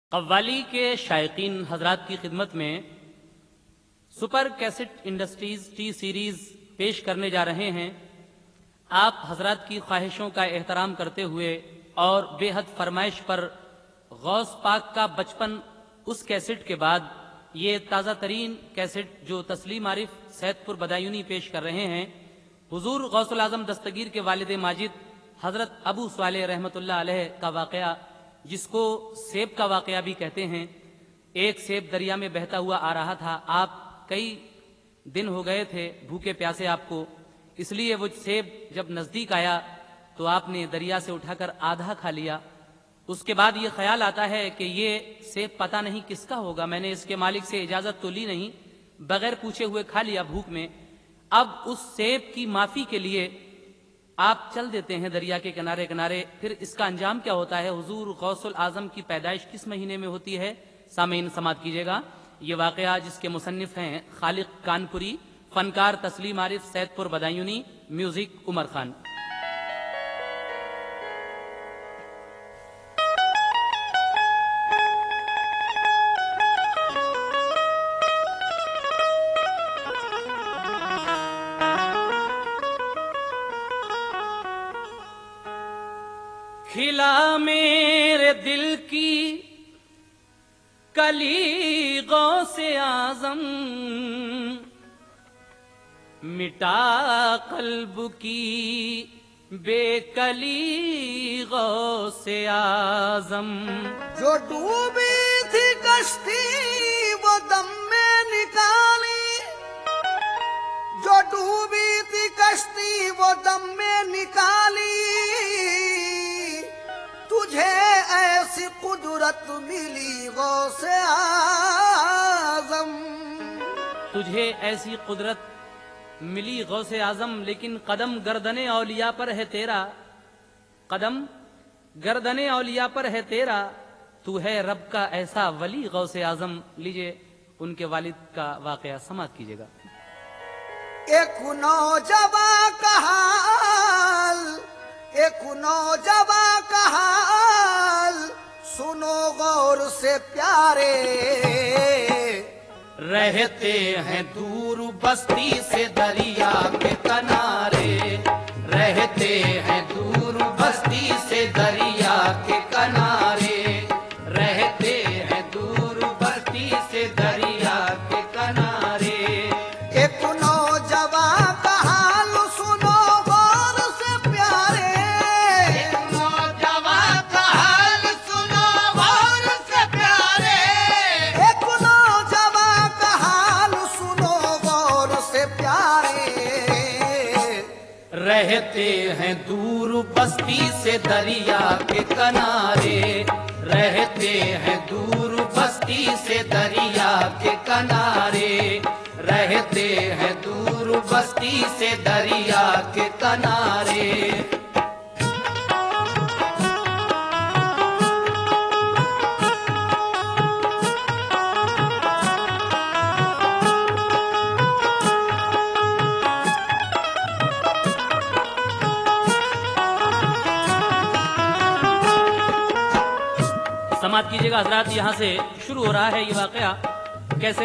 कव्वाली के शायकीन हजरात की खिदमत में super cassette industries T series पेश करने जा रहे हैं। आप हजरात की ख्वाहिशों का एहतराम करते हुए और बेहद फरमाइश पर गौस पाक का बचपन उस कैसेट के बाद ये ताज़ा तरीन कैसेट जो तस्लीम आरिफ सैदपुर बदायूनी पेश कर रहे हैं, हुजूर गौसुल आजम दस्तगीर के वालिद माजिद हजरत अबू स्वाले रहमतुल्लाह अलैह का वाकया, जिसको सेब का वाकया भी कहते हैं। एक सेब दरिया में बहता हुआ आ रहा था। आप कई दिन हो गए थे भूखे प्यासे आपको, इसलिए वो सेब जब नजदीक आया तो आपने दरिया से उठाकर आधा खा लिया। उसके बाद ये ख्याल आता है कि ये सेब पता नहीं किसका होगा, मैंने इसके मालिक से इजाजत तो ली नहीं, बगैर पूछे हुए खा लिया भूख में। अब उस सेब की माफी के लिए आप चल देते हैं दरिया के किनारे किनारे। फिर इसका अंजाम क्या होता है? हुजूर गौसुल आजम की पैदाइश किस महीने में होती है? सामीन समात कीजिएगा। ये वाकया जिसके मुसन्निफ हैं खालिक कानपुरी, फनकार तस्लीम आरिफ सैदपुर बदायूनी, म्यूजिक उमर खान। खिला मेरे दिल की कली गौसे आजम, मिटा कल्ब की बेकली गौसे आजम। जो डूबी थी कश्ती वो दम में निकाली, जो डूबी थी कश्ती वो दम में निकाली। तुझे ऐसी कुदरत मिली गौसे आजम, तुझे ऐसी कुदरत मिली गौसे आजम, लेकिन कदम गर्दने औलिया पर है तेरा, कदम गर्दने औलिया पर है तेरा, तू है रब का ऐसा वली गौसे आजम। लीजिए उनके वालिद का वाकया समात कीजिएगा। एक नौजवान का हाल, एक नौजवान का हाल सुनो गौर से प्यारे। रहते हैं दूर बस्ती से दरिया के किनारे, रहते हैं दूर बस्ती से दरिया के किनारे, रहते हैं दूर बस्ती से दरिया के किनारे। एक नौजवान का हाल सुनो गौर से प्यारे, एक नौजवान का हाल सुनो गौर से प्यारे, एक नौजवान का हाल सुनो गौर से प्यारे। रहते हैं दूर बस्ती से दरिया के किनारे, रहते हैं दूर बस्ती से दरिया के किनारे, रहते हैं दूर बस्ती से दरिया के किनारे। समात कीजिएगा हजरात। यहां से शुरू हो रहा है ये वाकया। कैसे?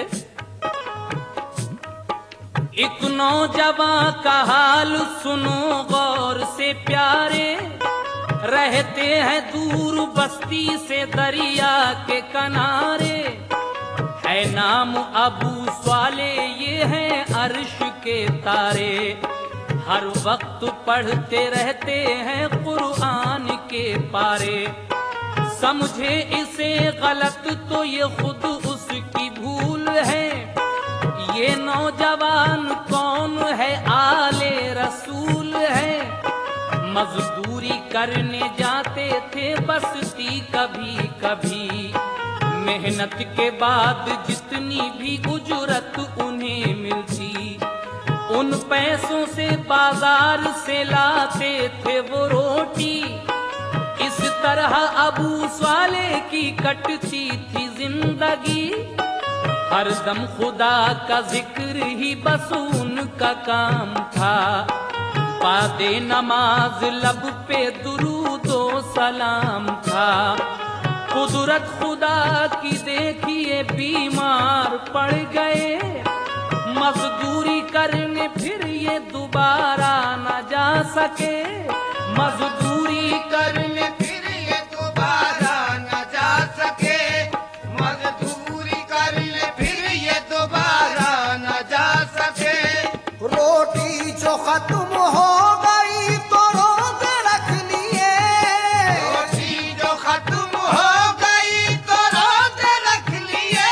एक नौजवान का हाल सुनो गौर से प्यारे, रहते हैं दूर बस्ती से दरिया के किनारे, है नाम अबू स्वाले ये हैं अर्श के तारे, हर वक्त पढ़ते रहते हैं कुरान के पारे। समझे इसे गलत तो ये खुद उसकी भूल है, ये नौजवान कौन है? आले रसूल है। मजदूरी करने जाते थे बस्ती कभी कभी, मेहनत के बाद जितनी भी उजरत उन्हें मिलती, उन पैसों से बाजार से लाते थे वो रोटी। इस तरह अबू स्वाले की कटती थी जिंदगी, हर दम खुदा का जिक्र ही बस उनका काम था। बादे नमाज लब पे दुरूदो सलाम था, कुदरत खुदा की देखिए बीमार पड़ गए, मजदूरी करने फिर ये दोबारा न जा सके, मजदूरी करने फिर ये दोबारा न जा सके, मजदूरी करने फिर ये दोबारा न जा सके। रोटी जो खत्म हो गई तो रोजे रख लिए, रोटी जो खत्म हो गई तो रोजे रख लिए।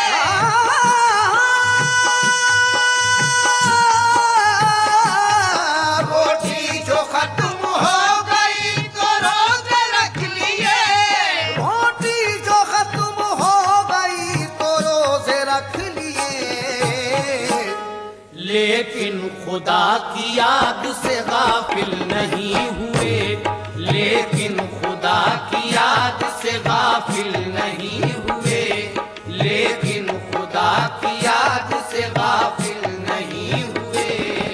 रोटी जो खत्म हो गई तो रोजे रख लिए, रोटी जो खत्म हो गई तो रोजे रख लिए। लेकिन खुदा की याद से गाफिल नहीं हुए, लेकिन खुदा की याद से गाफिल नहीं हुए, लेकिन खुदा की याद से गाफिल नहीं हुए।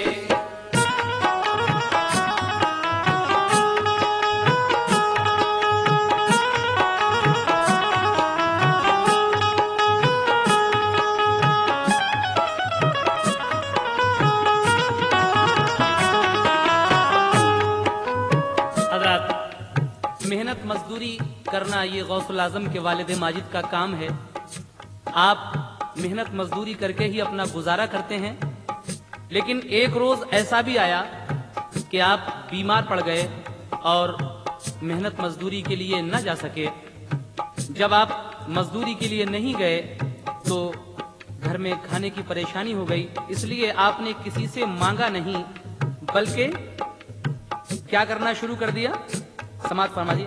मेहनत मजदूरी करना ये गौसुल आजम के वालिद माजिद का काम है। आप मेहनत मजदूरी करके ही अपना गुजारा करते हैं, लेकिन एक रोज ऐसा भी आया कि आप बीमार पड़ गए और मेहनत मजदूरी के लिए न जा सके। जब आप मजदूरी के लिए नहीं गए तो घर में खाने की परेशानी हो गई, इसलिए आपने किसी से मांगा नहीं बल्कि क्या करना शुरू कर दिया, समाप्त फरमाइए।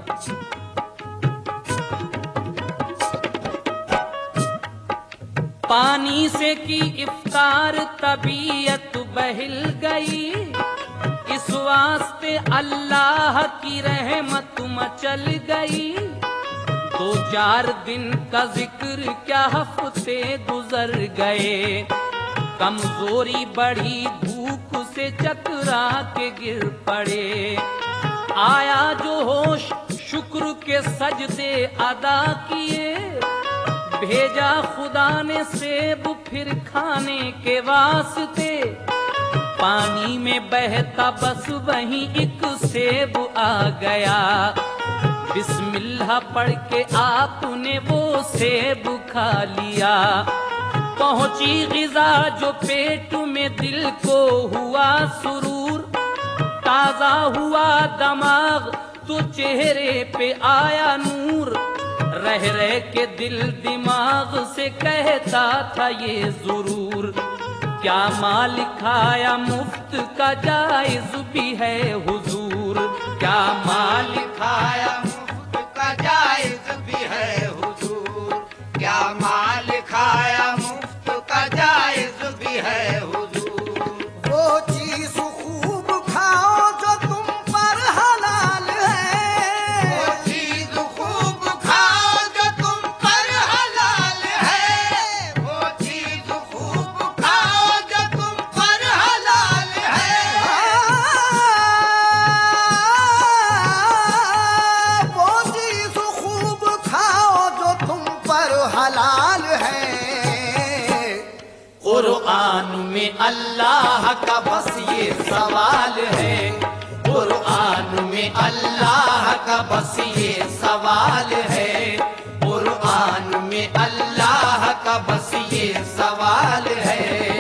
पानी से की इफ्तार तबीयत बहिल गई, इस वास्ते अल्लाह की रहमत मचल गई। 2-4 दिन का जिक्र क्या हफ्ते गुजर गए, कमजोरी बढ़ी भूख से चकरा के गिर पड़े। आया जो होश शुक्र के सजदे अदा किए, भेजा खुदा ने सेब फिर खाने के वास्ते। पानी में बहता बस वहीं एक सेब आ गया, बिस्मिल्लाह पढ़ के आपने वो सेब खा लिया। पहुंची गिजा जो पेट में दिल को हुआ सुरूर, ताजा हुआ दिमाग तो चेहरे पे आया नूर। रह रह के दिल दिमाग से कहता था ये जरूर, क्या माल खाया मुफ्त का जायज भी है हुजूर, क्या माल खाया मुफ्त का जायज भी है हुजूर, क्या माल खाया मुफ्त का जायज भी है हुजूर। वो चीज खूब खाओ जो तुम पर हलाल है, वो चीज खूब खाओ जो तुम पर हलाल है, वो चीज खूब खाओ जो तुम पर हलाल है। वो चीज खूब खाओ जो तुम पर हलाल है। कुरान में अल्लाह का बस ये सवाल है, कुरान में अल्लाह का बस ये सवाल है, कुरान में अल्लाह का बस ये सवाल है।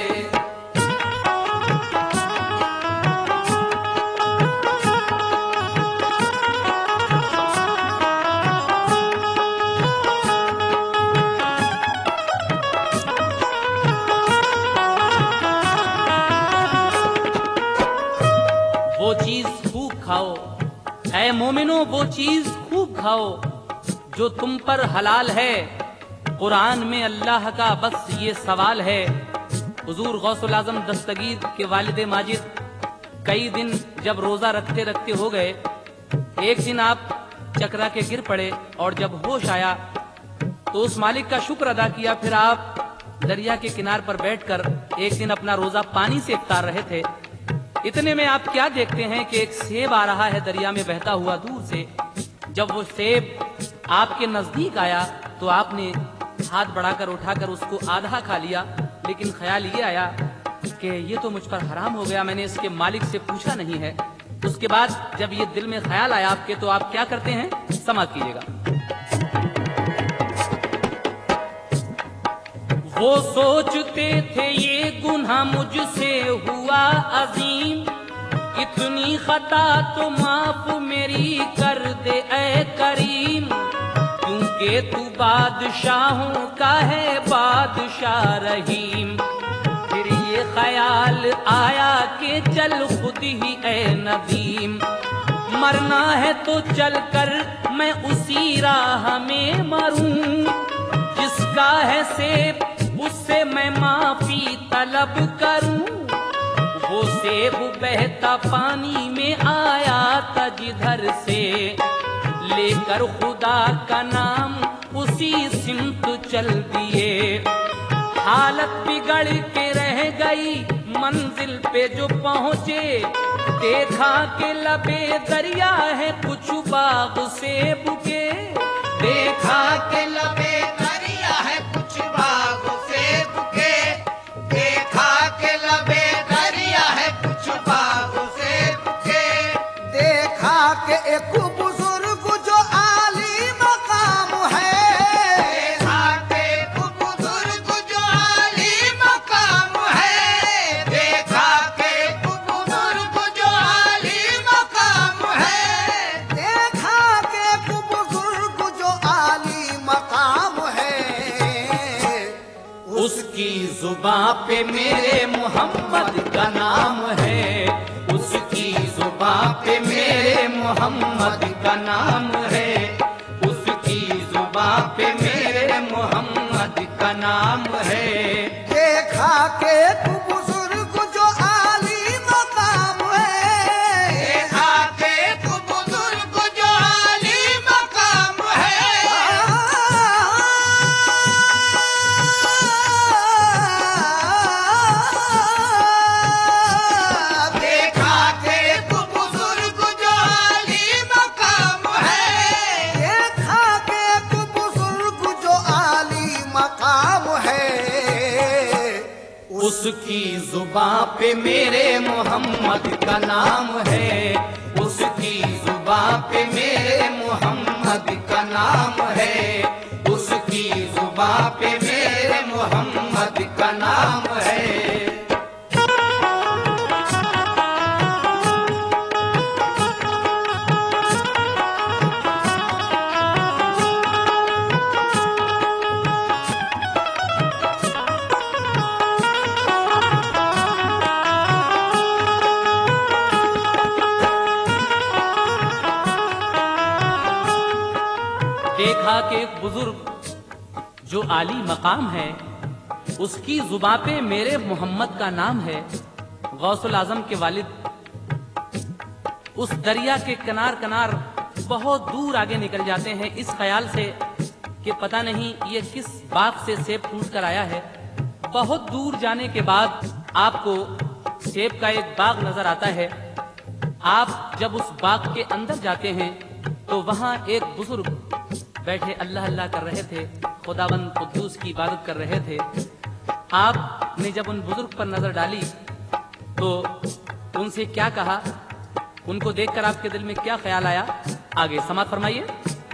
वो चीज खूब खाओ, ऐ मोमिनो वो चीज खूब खाओ जो तुम पर हलाल है। कुरान में अल्लाह का बस ये सवाल है। हुजूर गौसुल आजम दस्तगीर के वालिद माजिद कई दिन जब रोजा रखते रखते हो गए, एक दिन आप चकरा के गिर पड़े और जब होश आया तो उस मालिक का शुक्र अदा किया। फिर आप दरिया के किनार पर बैठकर एक दिन अपना रोजा पानी से इफ्तार रहे थे। इतने में आप क्या देखते हैं कि एक सेब आ रहा है दरिया में बहता हुआ दूर से। जब वो सेब आपके नजदीक आया तो आपने हाथ बढ़ाकर उठाकर उसको आधा खा लिया, लेकिन ख्याल ये आया कि ये तो मुझ पर हराम हो गया, मैंने इसके मालिक से पूछा नहीं है। उसके बाद जब ये दिल में ख्याल आया आपके, तो आप क्या करते हैं, समाप्त कीजिएगा। वो सोचते थे ये गुनाह मुझसे हुआ अजीम, इतनी खता तो माफ मेरी कर दे ऐ करीम, क्योंकि तू बादशाहों का है बादशाह रहीम। फिर ये ख्याल आया कि चल खुद ही ऐ नदीम, मरना है तो चल कर मैं उसी राह में मरूं, जिसका है सेब उससे मैं माफी तलब करूं। वो सेब बहता पानी में आया था जिधर से, लेकर खुदा का नाम उसी सिमत चल दिए। हालत बिगड़ के रह गई मंजिल पे जो पहुंचे, देखा के लबे दरिया है कुछ बाग सेब के, देखा के लबे दरिया है कुछ बाग सेब के, देखा के लबे दरिया है कुछ बाग सेब के, देखा के एक बुजुर्ग जो आली मकाम है, देखा के एक बुजुर्ग जो आली मकाम है, देखा के एक बुजुर्ग जो आली मकाम है, देखा के एक बुजुर्ग जो आली मकाम है। उसकी जुबां पे मेरे मोहम्मद का नाम है, उसकी जुबां पे मेरे मोहम्मद का नाम है, उसकी जुबां पे मेरे मोहम्मद का नाम है। देखा के तू बुजुर्ग जो आली मकाम है, देखा के तू बुजुर्ग जो आली मकाम है, देखा के तू बुजुर्ग जो आली मकाम है, देखा के तू बुजुर्ग जो आली मकाम है। उसकी जुबां पे मेरे मोहम्मद का नाम है, उसकी जुबां पे मेरे मोहम्मद का नाम है, उसकी जुबां पे मेरे मोहम्मद का नाम है। देखा कि एक बुजुर्ग जो आली मकाम है, उसकी जुबां पे मेरे मोहम्मद का नाम है। गौसुल आजम के वालिद उस दरिया के किनार किनार बहुत दूर आगे निकल जाते हैं, इस ख्याल से कि पता नहीं ये किस बाग से सेब टूट कर आया है। बहुत दूर जाने के बाद आपको सेब का एक बाग नजर आता है। आप जब उस बाग के अंदर जाते हैं तो वहां एक बुजुर्ग बैठे अल्लाह अल्लाह कर रहे थे, खुदावंद कुद्दूस की इबादत कर रहे थे। आपने जब उन बुजुर्ग पर नजर डाली तो उनसे क्या कहा, उनको देखकर आपके दिल में क्या ख्याल आया, आगे समाप्त फरमाइए।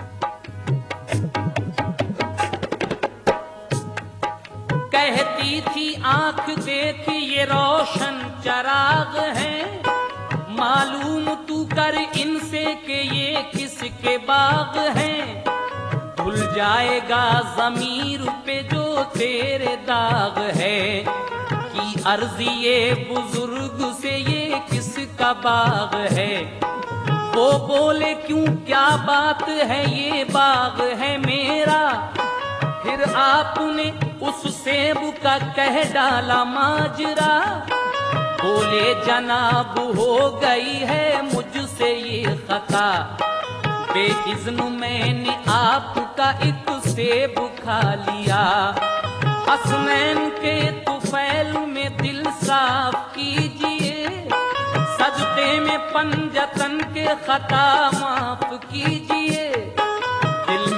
कहती थी आंख देखी ये रोशन चराग है, मालूम तू कर इनसे कि ये किसके बाग हैं। भूल जाएगा ज़मीर पे जो तेरे दाग है, कि अर्ज़ी ये बुजुर्ग से ये किसका बाग है। वो बोले क्यों क्या बात है, ये बाग है मेरा। फिर आपने उस सेब का कह डाला माजरा। बोले जनाब हो गई है मुझसे ये खता, बेइज़्न मैंने आपका एक सेब खा लिया। हसनैन के तुफैल में दिल साफ कीजिए, सजदे में पंजतन के खता माफ कीजिए। दिल में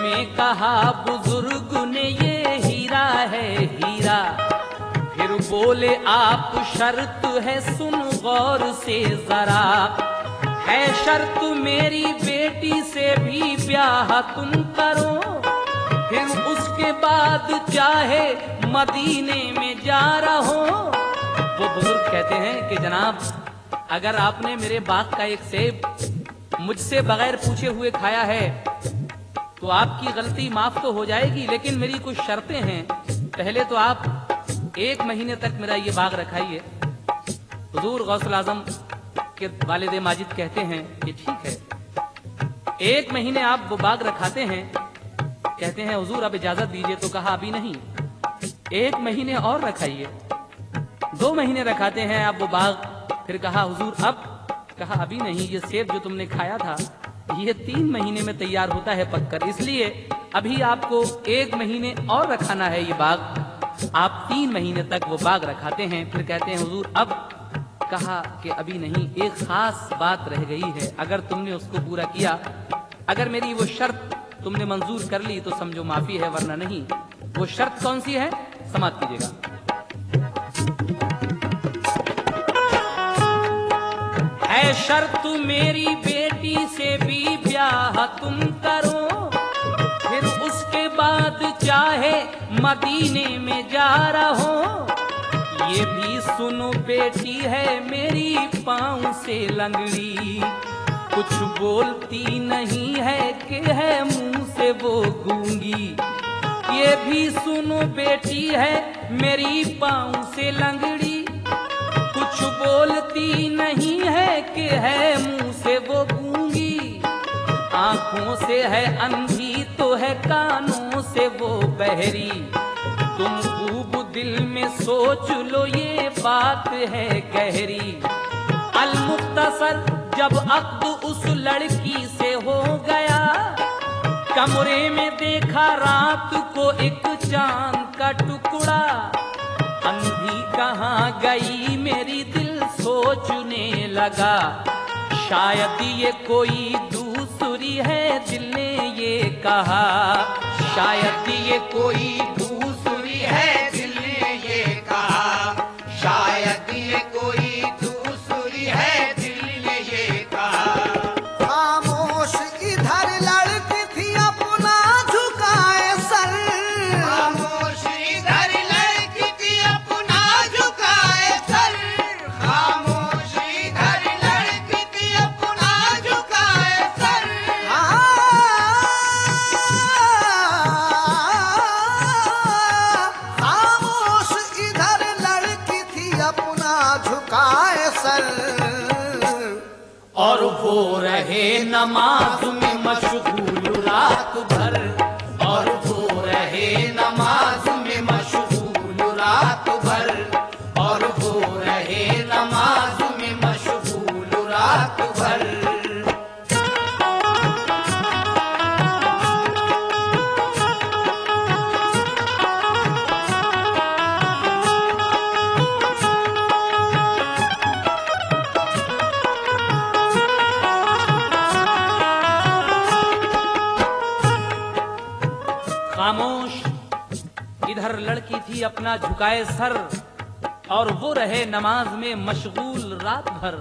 कहा बुजुर्ग ने ये हीरा है हीरा। फिर बोले आप शर्त है सुन गौर से जरा, है शर्त मेरी बेटी से भी ब्याह तुम करो, फिर उसके बाद चाहे मदीने में जा रहो। वो बुजुर्ग कहते हैं कि जनाब, अगर आपने मेरे बाग का एक सेब मुझसे बगैर पूछे हुए खाया है तो आपकी गलती माफ तो हो जाएगी, लेकिन मेरी कुछ शर्तें हैं। पहले तो आप 1 महीने तक मेरा ये बाग रखाइए। हुजूर गौसुल आजम के वालिद माजिद कहते हैं कि ठीक है। 1 महीने आप वो बाग रखाते हैं, कहते हैं हुजूर अब इजाजत दीजिए, तो कहा अभी नहीं, 1 महीने और रखाइए। 2 महीने रखाते हैं आप वो बाग, फिर कहा हुजूर अब, कहा अभी नहीं, ये सेब जो तुमने खाया था ये 3 महीने में तैयार होता है पककर, इसलिए अभी आपको 1 महीने और रखाना है ये बाग। आप 3 महीने तक वो बाग रखाते हैं, फिर कहते हैं हुजूर अब, कहा कि अभी नहीं, एक खास बात रह गई है, अगर तुमने उसको पूरा किया, अगर मेरी वो शर्त तुमने मंजूर कर ली तो समझो माफी है, वरना नहीं। वो शर्त कौन सी है, समाप्त कीजिएगा। है शर्त मेरी बेटी से भी ब्याह तुम करो, फिर उसके बाद चाहे मदीने में जा रहो। ये भी सुनो बेटी है मेरी पाँव से लंगड़ी, कुछ बोलती नहीं है कि है मुंह से वो गूंगी। ये भी सुनो बेटी है मेरी पाँव से लंगड़ी, कुछ बोलती नहीं है कि है मुंह से वो गूंगी। आंखों से है अंधी तो है कानों से वो बहरी, तुम खूब दिल में सोच लो ये बात है गहरी। अल मुख्तसर जब अक्द उस लड़की से हो गया, कमरे में देखा रात को एक चांद का टुकड़ा। अंधी कहाँ गई मेरी दिल सोचने लगा, शायद ये कोई दूसरी है दिल ने ये कहा, शायद ये कोई दूसरी है दिल ने ये कहा, शायद ये कोई दूसरी है दिल ने ये कहा। खामोश इधर लड़की थी अपना झुकाए सर, खामोश इधर लड़की थी अपना झुकाए सर, खामोश इधर लड़की थी अपना झुकाए सर। खामोश इधर लड़की थी अपना झुकाए सर, और वो रहे नमाज में मशगूल रात भर, और वो रहे नमाज में मशगूल रात भर, और वो रहे नमाज में मशगूल रात भर। खामोश इधर लड़की थी अपना झुकाए सर, और वो रहे नमाज में मशगूल रात भर।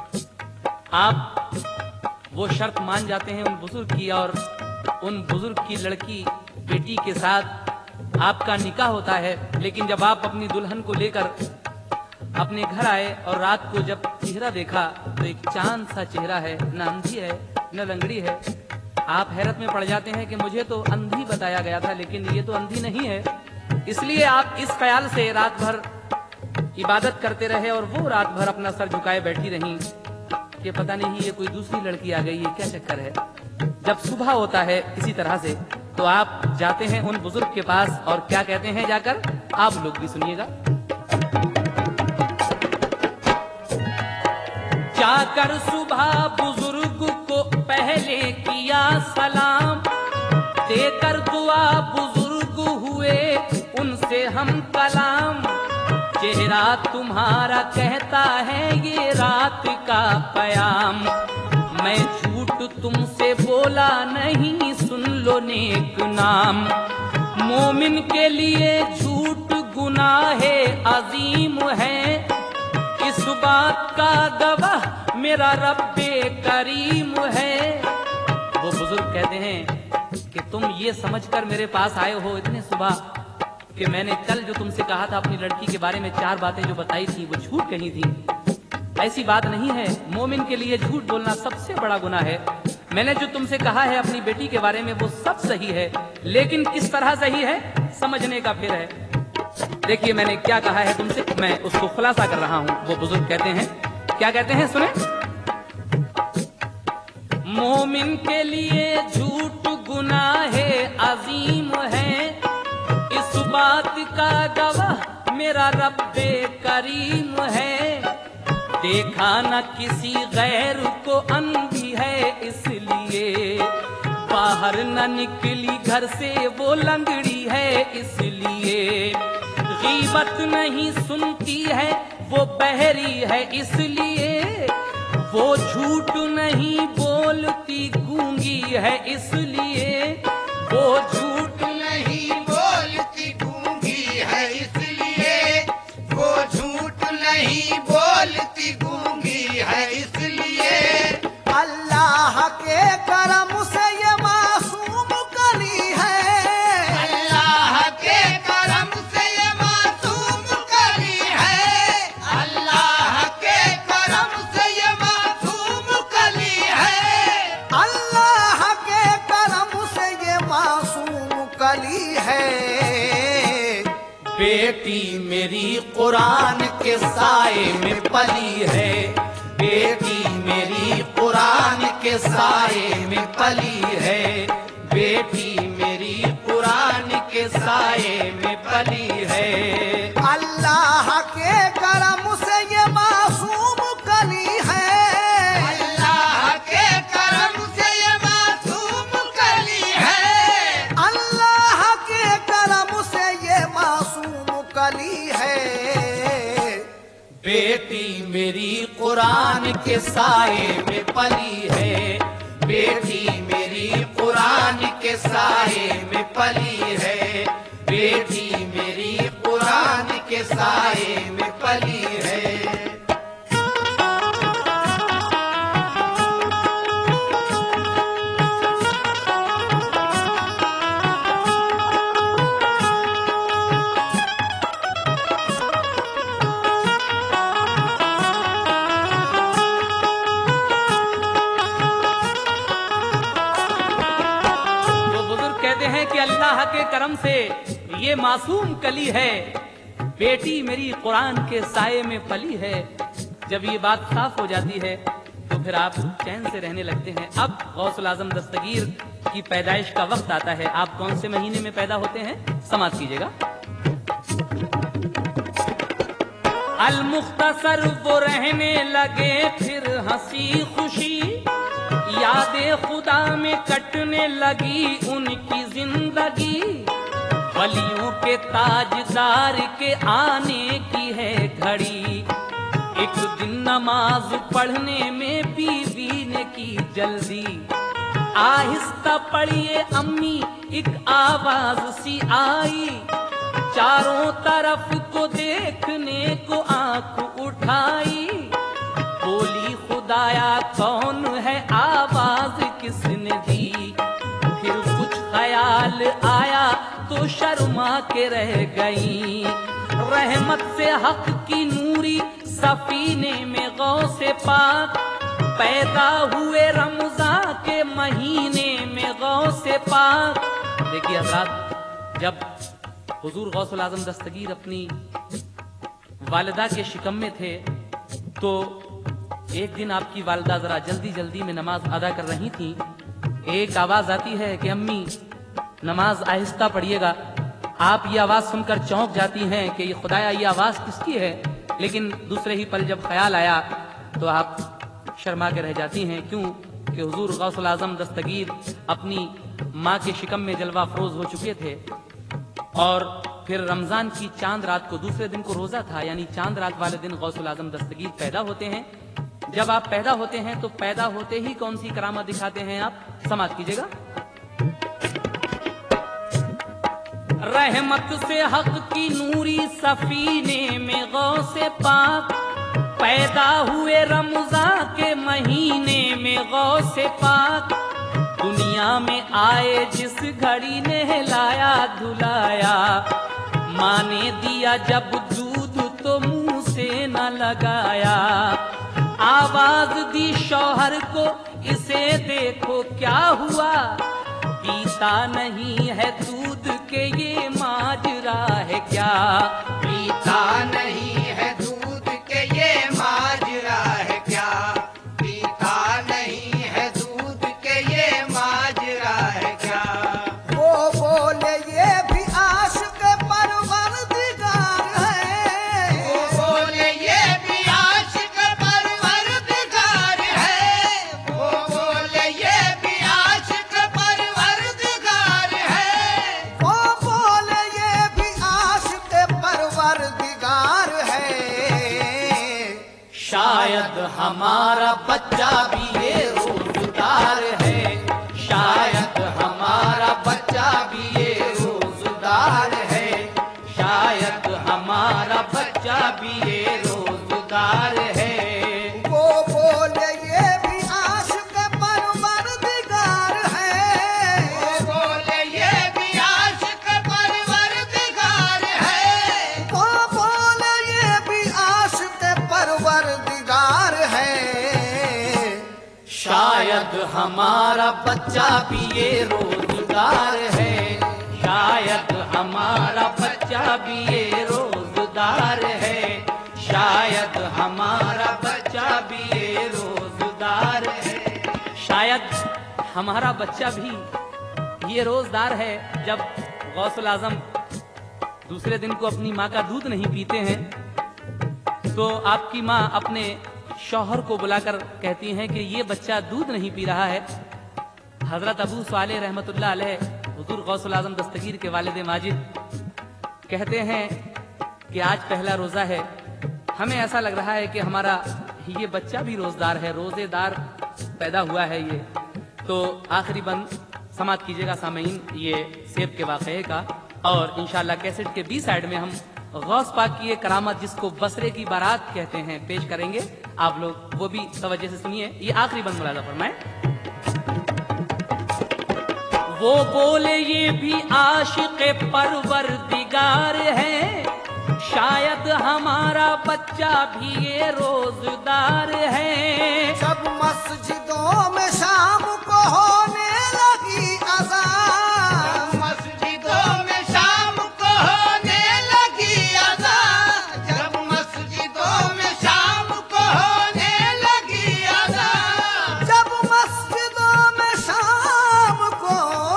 आप वो शर्त मान जाते हैं उन बुजुर्ग की, और उन बुजुर्ग की लड़की बेटी के साथ आपका निकाह होता है। लेकिन जब आप अपनी दुल्हन को लेकर अपने घर आए और रात को जब चेहरा देखा तो एक चांद सा चेहरा है, न अंधी है न लंगड़ी है। आप हैरत में पड़ जाते हैं कि मुझे तो अंधी बताया गया था, लेकिन ये तो अंधी नहीं है। इसलिए आप इस ख्याल से रात भर इबादत करते रहे और वो रात भर अपना सर झुकाए बैठी रहीं कि पता नहीं ये कोई दूसरी लड़की आ गई, ये क्या चक्कर है। जब सुबह होता है इसी तरह से तो आप जाते हैं उन बुजुर्ग के पास और क्या कहते हैं जाकर, आप लोग भी सुनिएगा। जाकर सुबह बुजुर्ग को पहले किया सलाम, देकर दुआ बुजुर्ग हुए उनसे हम कलाम। चेहरा तुम्हारा कहता है ये रात का पयाम, मैं झूठ झूठ तुमसे बोला नहीं, सुन लो नेक नाम। मोमिन के लिए झूठ गुनाहे अजीम है, इस बात का गवाह मेरा रब्बे करीम है। वो बुजुर्ग कहते हैं कि तुम ये समझकर मेरे पास आए हो इतने सुबह कि मैंने कल जो तुमसे कहा था अपनी लड़की के बारे में 4 बातें जो बताई थी वो झूठ कही थी। ऐसी बात नहीं है, मोमिन के लिए झूठ बोलना सबसे बड़ा गुनाह है। मैंने जो तुमसे कहा है अपनी बेटी के बारे में वो सब सही है, लेकिन किस तरह सही है समझने का फिर है। देखिए मैंने क्या कहा है तुमसे, मैं उसको खुलासा कर रहा हूं। वो बुजुर्ग कहते हैं, क्या कहते हैं सुने। मोमिन के लिए झूठ गुनाहे अजीम है, इस बात का गवाह मेरा रब्बे करीम है। देखा न किसी गैर को अंधी है इसलिए, बाहर न निकली घर से वो लंगड़ी है इसलिए। गीबत नहीं सुनती है वो बहरी है इसलिए, वो झूठ नहीं बोलती गूंगी है इसलिए। वो झूठ नहीं बोलती गूंगी है इसलिए, वो झूठ नहीं बोलती गूंगी है इसलिए। अल्लाह के करम से ये मासूम कली है, अल्लाह के करम से ये मासूम कली है, अल्लाह के करम से ये मासूम कली है, अल्लाह के करम से ये मासूम कली है। बेटी मेरी कुरान के साए में पली है, बेटी मेरी कुरान के साए में पली है, बेटी मेरी कुरान के साए में पली है। अल्लाह के करम से ये मासूम कली है, अल्लाह के करम से ये मासूम कली है, अल्लाह के करम से ये मासूम कली है। बेटी मेरी कुरान के साए में पली है, बेटी मेरी कुरान के साए में पली है, बेटी मेरी कुरान के साए में पली है। अल्लाह के करम से ये मासूम कली है, बेटी मेरी कुरान के साए में पली है। जब ये बात साफ हो जाती है तो फिर आप चैन से रहने लगते हैं। अब गौसुल आजम दस्तगीर की पैदाइश का वक्त आता है। आप कौन से महीने में पैदा होते हैं समाप्त कीजिएगा। अल मुख्तसर वो रहने लगे फिर हंसी खुशी, यादें खुदा में कटने लगी उनकी जिंदगी। वलियों के ताजदार के आने की है घड़ी, एक दिन नमाज पढ़ने में बीवी ने की जल्दी। आहिस्ता पढ़िए अम्मी एक आवाज सी आई, चारों तरफ को देखने को आंख उठाई। बोली खुदाया कौन है आवाज किसने दी। फिर कुछ ख्याल आया तो शर्मा के रह गई। रहमत से हक की नूरी सफीने में गौसे पाक, पैदा हुए रमजान के महीने में गौसे पाक। देखिए हज़रात, जब हुजूर गौसुल आजम दस्तगीर अपनी वालिदा के शिकम में थे तो एक दिन आपकी वालिदा जरा जल्दी जल्दी में नमाज अदा कर रही थी। एक आवाज आती है कि अम्मी नमाज आहिस्ता पढ़िएगा। आप ये आवाज सुनकर चौंक जाती हैं कि ये खुदाया ये आवाज किसकी है। लेकिन दूसरे ही पल जब ख्याल आया तो आप शर्मा के रह जाती हैं। क्यों कि हुजूर गौसुल आजम दस्तगीर अपनी माँ के शिकम में जलवा अफरोज हो चुके थे और फिर रमजान की चांद रात को, दूसरे दिन को रोजा था, यानी चांद रात वाले दिन गौसुल आजम दस्तगीर पैदा होते हैं। जब आप पैदा होते हैं तो पैदा होते ही कौन सी करामत दिखाते हैं आप, समाज कीजिएगा। रहमत से हक की नूरी सफीने में गौसे पाक, पैदा हुए रमजान के महीने में गौसे पाक, दुनिया में आए जिस घड़ी ने लाया धुलाया, माँ ने दिया जब दूध तो मुंह से न लगाया, आवाज दी शौहर को इसे देखो क्या हुआ, पीता नहीं है दूध के ये माजरा है क्या, पीता नहीं है दूध के ये माजरा है क्या, पीता नहीं है दूध के ये माजरा है क्या। वो बोले ये भी आशिक परवरदिगार है, वो बोले ये भी आशिक परवरदिगार है, वो बोले ये भी आशिक परवरदिगार है, वो बोले ये भी आशिक परवरदिगार है। शायद हमारा बच्चा भी ये रोजगार है, शायद हमारा बच्चा भी ये रोजगार है, शायद हमारा बच्चा भी ये रोजगार है। वो बोले ये भी आशिक परवरदिगार है, वो बोले ये भी आशिक परवरदिगार है, वो बोले ये भी आशिक परवरदिगार है। शायद हमारा बच्चा भी ये रोजगार है, शायद हमारा बच्चा भी ये रोजगार है, शायद हमारा बच्चा भी ये रोजगार है। शायद हमारा बच्चा भी ये रोजगार है। जब गौसुल आजम दूसरे दिन को अपनी माँ का दूध नहीं पीते हैं तो आपकी माँ अपने शौहर को बुलाकर कहती हैं कि ये बच्चा दूध नहीं पी रहा है। हजरत अबू सालेह रहमतुल्लाह अलैह हुजूर गौसुल आजम दस्तगीर के वालिद माजिद कहते हैं कि आज पहला रोजा है, हमें ऐसा लग रहा है कि हमारा ये बच्चा भी रोजदार है, रोजेदार पैदा हुआ है ये। तो आखिरी बंद समाप्त कीजिएगा सामीन ये सेब के वाक़े का, और इंशाअल्लाह कैसेट के बी साइड में हम गौस पाक की ये करामत जिसको बसरे की बारात कहते हैं पेश करेंगे। आप लोग वो भी तवज्जो से सुनिए। ये आखिरी बंद मुलाजा फरमाएं। वो बोले ये भी आशिक परवरदिगार है, शायद हमारा बच्चा भी ये रोजदार है। जब मस्जिदों में शाम को होने लगी अज़ान, मस्जिदों में शाम को होने लगी अज़ान, जब मस्जिदों में शाम को होने लगी अज़ान, जब मस्जिदों में शाम को,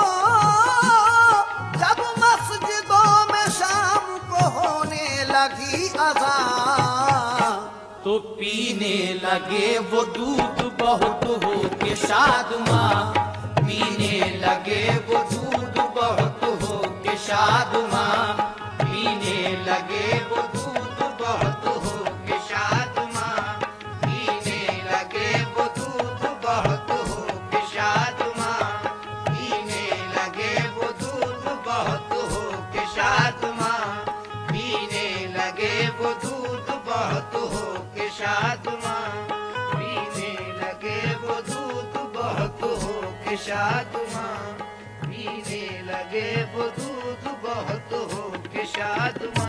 जब मस्जिदों में शाम को होने लगी अज़ान, तो पीने लगे वो दूध बहुत हो के शादमां, पीने लगे वो दूध बहुत हो के शादमां, पीने लगे वो दूध बहुत हो के शादमां, पीने लगे वो दूध बहुत हो के शादमां, पीने लगे वो दूध बहुत हो के शादमां, पीने लगे वो दूध बहुत हो के शादमां, पीने लगे वो दूध बहुत हो के शादमां, पीने लगे वो दूध बहुत हो के शादमां।